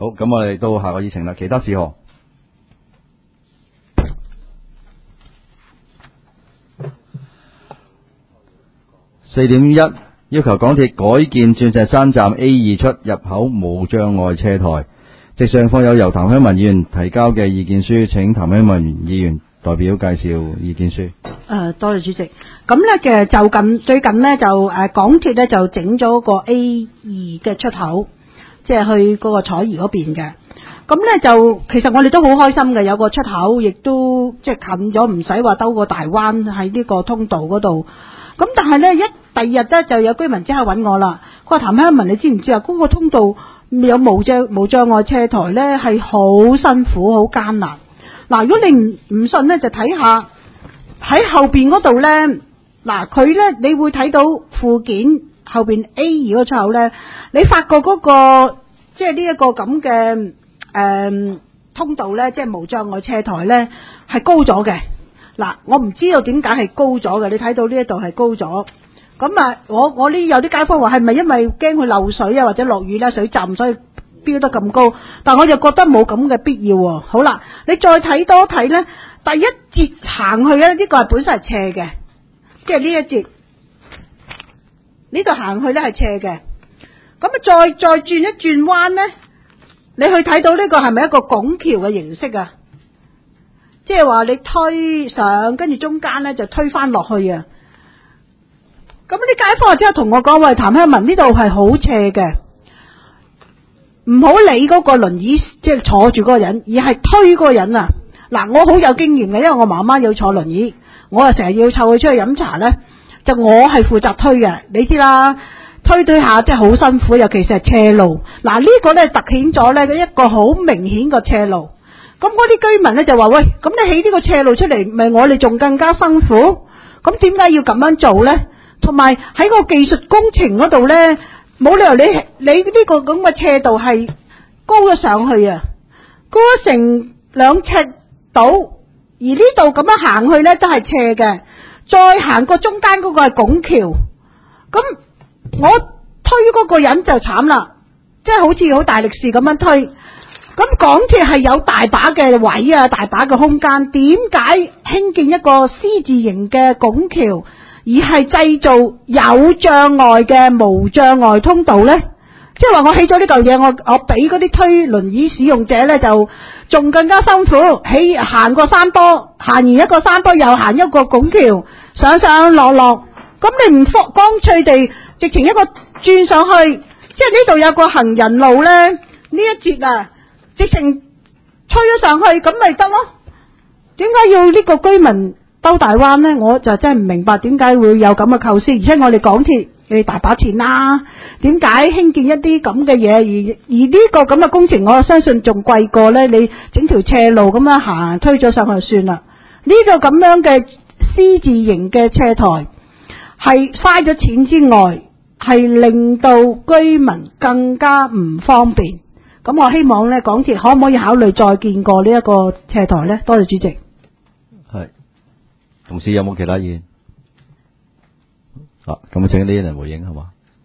好，咁我哋到下個議程啦，其他事項。4.1要求港鐵改建鑽石山站 A2 出入口無障礙斜台。席上放有由譚香文議員提交嘅意見書，請譚香文議員代表介紹意見書。 多謝主席。咁咧嘅就最近咧就港鐵咧就整咗個 A2 嘅出口，即係去嗰個彩怡嗰邊嘅。咁咧就其實我哋都好開心嘅，有個出口，亦都即係近咗，唔使話兜個大彎喺呢個通道嗰度。咁但係咧第二日咧就有居民即刻揾我啦，佢話譚香文，你知唔知啊？嗰個通道有無障礙斜台咧係好辛苦，好艱難。嗱，如果你唔信咧，就睇下喺後邊嗰度咧，嗱佢咧你會睇到附件後邊 A2 嗰個出口咧，你發覺嗰個即係呢一個咁嘅通道咧，即係無障礙斜台咧係高咗嘅。嗱，我唔知道點解係高咗嘅，你睇到呢一度係高咗。咁啊，我呢有啲街坊話係咪因為驚佢漏水啊，或者落雨咧水浸，所以標得咁高？但我就覺得冇咁嘅必要喎。好啦，你再睇多睇咧，第一節行去咧，呢個係本身係斜嘅，即係呢一節呢度行去咧係斜嘅。咁啊，再轉一轉彎咧，你去睇到呢個係咪一個拱橋嘅形式啊？即係話你推上，跟住中間咧就推翻落去啊！咁啲街坊即刻同我講：喂，譚香文，呢度係好斜嘅，唔好理嗰個輪椅，即係坐住嗰個人，而係推嗰個人啊！嗱，我好有經驗嘅，因為我媽媽要坐輪椅，我啊成日要湊佢出去飲茶咧，就我係負責推嘅，你知啦，推下即係好辛苦，尤其是係斜路。嗱，呢個咧凸顯咗咧一個好明顯嘅斜路。咁嗰啲居民咧就話：喂，咁你起呢個斜路出嚟，咪我哋仲更加辛苦？咁點解要咁樣做咧？同埋喺個技術工程嗰度咧，冇理由你呢個咁嘅斜度係高咗上去啊，高咗成2尺度，而呢度咁樣行去咧都係斜嘅，再行過中間嗰個係拱橋，咁我推嗰個人就慘啦，即係好似好大力士咁樣推。咁港鐵係有大把嘅位啊，大把嘅空間，點解興建一個 C 字形嘅拱橋，而係製造有障礙嘅無障礙通道呢？即係話我起咗呢嚿嘢，我俾嗰啲推輪椅使用者呢，就仲更加辛苦，行過山坡，行完一個山坡又行一個拱橋，上上落落，咁你唔乾脆地直情一個轉上去，即係呢度有個行人路呢，呢一節啊。直情吹咗上去咁咪得咯？點解要呢個居民兜大彎呢？我就真係唔明白點解會有咁嘅構思。而且我哋港鐵你大把錢啦，點解興建一啲咁嘅嘢？而呢個咁嘅工程，我相信仲貴過呢。你整條斜路咁樣行推咗上去算啦。呢個咁樣嘅 C 字形嘅斜台係嘥咗錢之外，係令到居民更加唔方便。咁我希望咧，港鐵可唔可以考慮再建過呢一個斜台咧？多謝主席。 係，同事有冇其他意見？咁請呢啲人回應係嘛？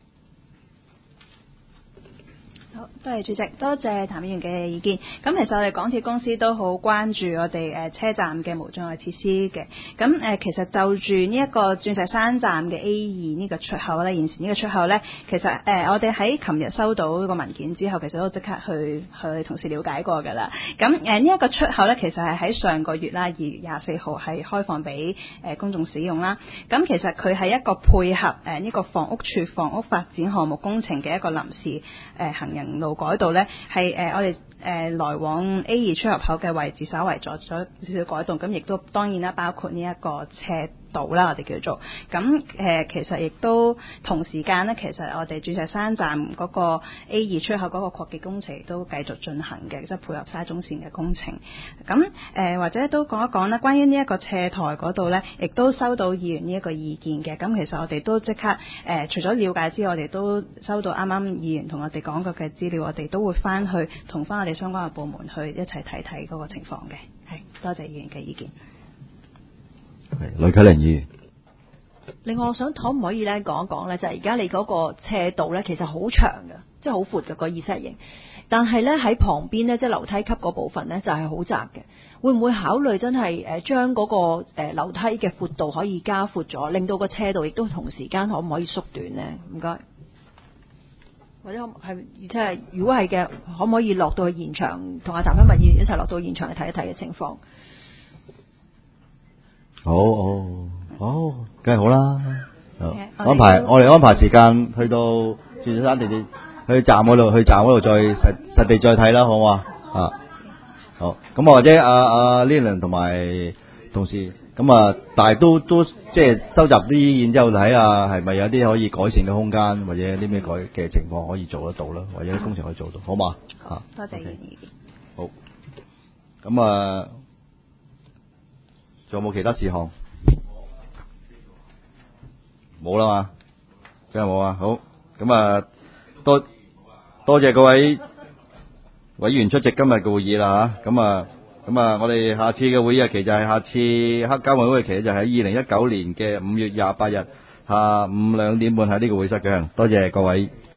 多謝主席，多謝譚議員嘅意見。咁其實我哋港鐵公司都好關注我哋車站嘅無障礙設施嘅。咁其實就住呢一個鑽石山站嘅 A2 呢個出口咧，現時呢個出口咧，其實我哋喺琴日收到個文件之後，其實都即刻去同事了解過㗎啦。咁呢一個出口咧，其實係喺上個月啦，2月24號係開放俾公眾使用啦。咁其實佢係一個配合呢個房屋署房屋發展項目工程嘅一個臨時行人路改道咧，係我哋來往 A2 出入口嘅位置稍為作咗少少改動，咁亦都當然啦，包括呢一個斜道啦，我哋叫做咁其實亦都同時間咧，其實我哋鑽石山站嗰個 A2 出口嗰個擴建工程亦都繼續進行嘅，即係配合沙中線嘅工程。咁或者都講一講啦，關於呢一個斜台嗰度咧，亦都收到議員呢一個意見嘅。咁其實我哋都即刻除咗了解之外，我哋都收到啱啱議員同我哋講過嘅資料，我哋都會翻去同翻我哋相關嘅部門去一齊睇睇嗰個情況嘅。係，多謝議員嘅意見。 呂啟麟議員。 另外，我想可唔可以咧講一講咧，就係而家你嗰個斜道咧，其實好長嘅，即係好闊嘅個意識型。 但係咧喺旁邊咧，即係樓梯級嗰部分咧就係好窄嘅。會唔會考慮真係將嗰個樓梯嘅闊度可以加闊咗，令到個車道亦都同時間可唔可以縮短呢？唔該。或者而且係如果係嘅，可唔可以落到去現場，同阿譚香文議員一齊落到現場去睇一睇嘅情況？ 好，梗係好啦。 我哋安排時間去到鑽石山地鐵去站嗰度再實地再睇啦，好嘛？好。咁或者阿 Lilian 同埋同事咁但係都即係收集啲意見之後睇下係咪有啲可以改善嘅空間，或者有啲咩改嘅情況可以做得到啦，或者啲工程可以做到，好嘛？ 多謝議員意見。 好。咁仲有冇其他事項？冇啦嘛，真係冇啊！好，咁多謝各位委員出席今日嘅會議啦嚇，咁我哋下次嘅會議日期就係下次黑交運會嘅期就喺2019年嘅5月28日下午2點半喺呢個會室舉行。多謝各位。